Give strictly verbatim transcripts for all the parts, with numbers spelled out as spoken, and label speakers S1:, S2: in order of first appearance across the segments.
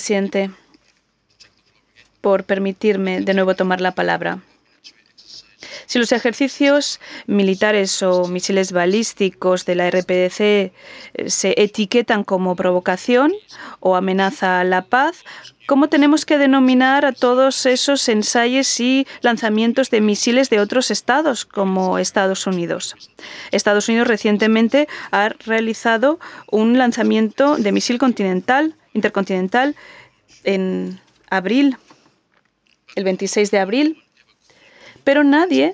S1: presidente, por permitirme de nuevo tomar la palabra. Si los ejercicios militares o misiles balísticos de la R P D C se etiquetan como provocación o amenaza a la paz, ¿cómo tenemos que denominar a todos esos ensayos y lanzamientos de misiles de otros estados, como Estados Unidos? Estados Unidos recientemente ha realizado un lanzamiento de misil continental, intercontinental en abril, el veintiséis de abril, pero nadie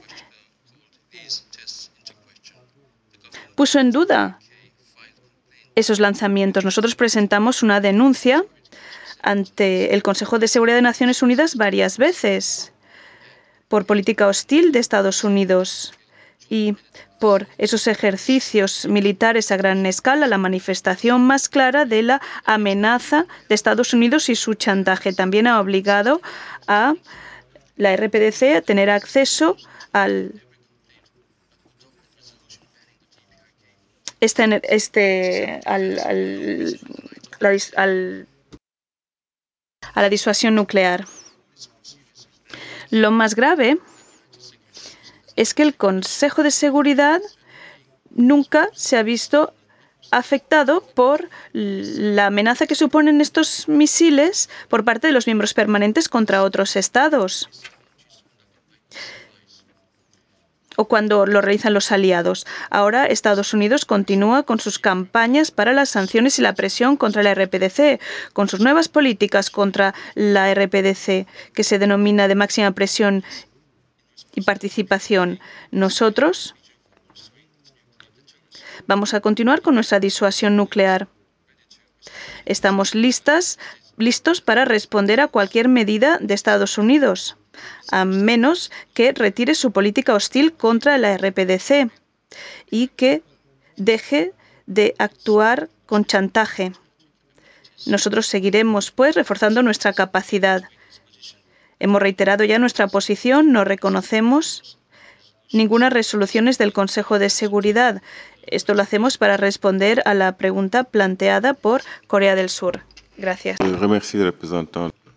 S1: puso en duda esos lanzamientos. Nosotros presentamos una denuncia ante el Consejo de Seguridad de Naciones Unidas varias veces por política hostil de Estados Unidos y por esos ejercicios militares a gran escala, la manifestación más clara de la amenaza de Estados Unidos y su chantaje. También ha obligado a la R P D C a tener acceso al este, este al, al, la, al, a la disuasión nuclear. Lo más grave es que el Consejo de Seguridad nunca se ha visto afectado por la amenaza que suponen estos misiles por parte de los miembros permanentes contra otros estados, o cuando lo realizan los aliados. Ahora Estados Unidos continúa con sus campañas para las sanciones y la presión contra la R P D C, con sus nuevas políticas contra la R P D C, que se denomina de máxima presión y participación. Nosotros vamos a continuar con nuestra disuasión nuclear. Estamos listas, listos para responder a cualquier medida de Estados Unidos, a menos que retire su política hostil contra la R P D C y que deje de actuar con chantaje. Nosotros seguiremos, pues, reforzando nuestra capacidad. Hemos reiterado ya nuestra posición, no reconocemos ninguna resolución del Consejo de Seguridad. Esto lo hacemos para responder a la pregunta planteada por Corea del Sur. Gracias.